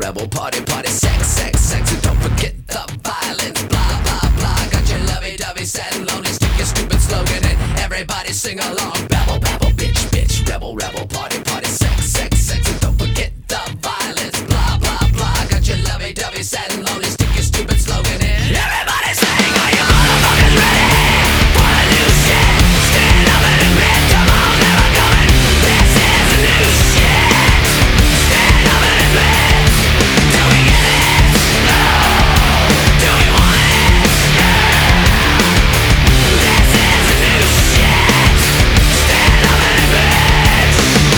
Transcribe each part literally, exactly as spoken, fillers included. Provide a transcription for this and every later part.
rebel, party, party, sex, sex, sex, and don't forget the violence, blah, blah, blah. Got your lovey-dovey, sad and lonely, stick your stupid slogan and everybody sing along. Babble, babble, bitch, bitch, rebel, rebel, party, party, sex, sex, sex, and don't forget the violence, blah, blah, blah. Got your lovey-dovey, sad and lonely, stick your stupid slogan in everybody sing, are you motherfuckers ready for a new shit? Stand up and admit, come on, never coming. This is a new shit. Stand up and admit. Do we get it? No. Do we want it? Yeah. This is a new shit. Stand up and admit.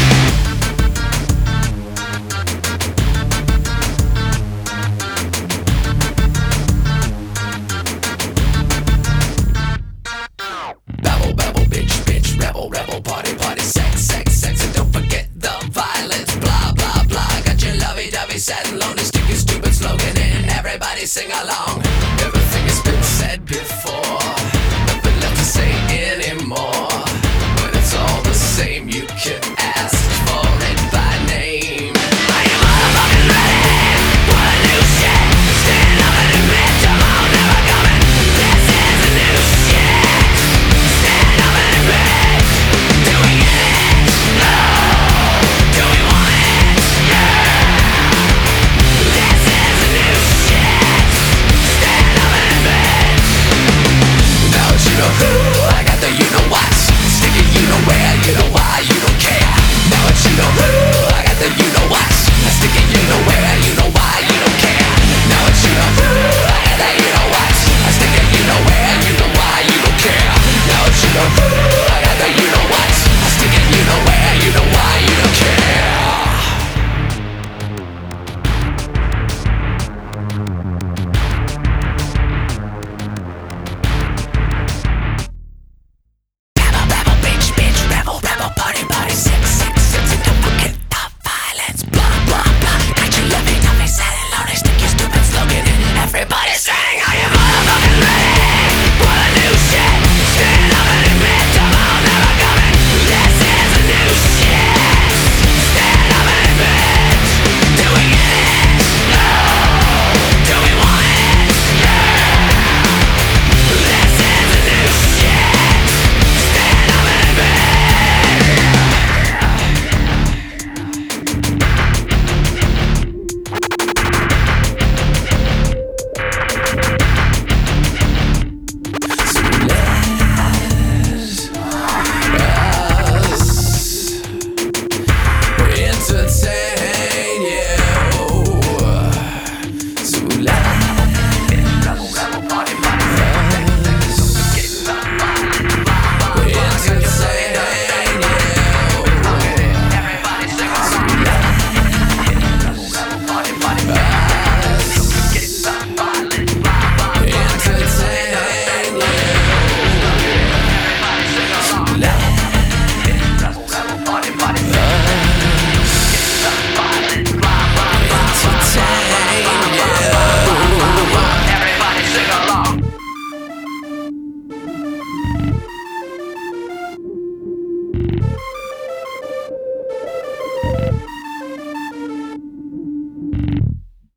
Babble, babble, bitch, bitch, rebel, rebel, party, party, sex, sex, sex, and don't forget the violence, blah, blah, blah. Got your lovey-dovey, sad and lonely, stick your stupid slogan in, everybody sing along.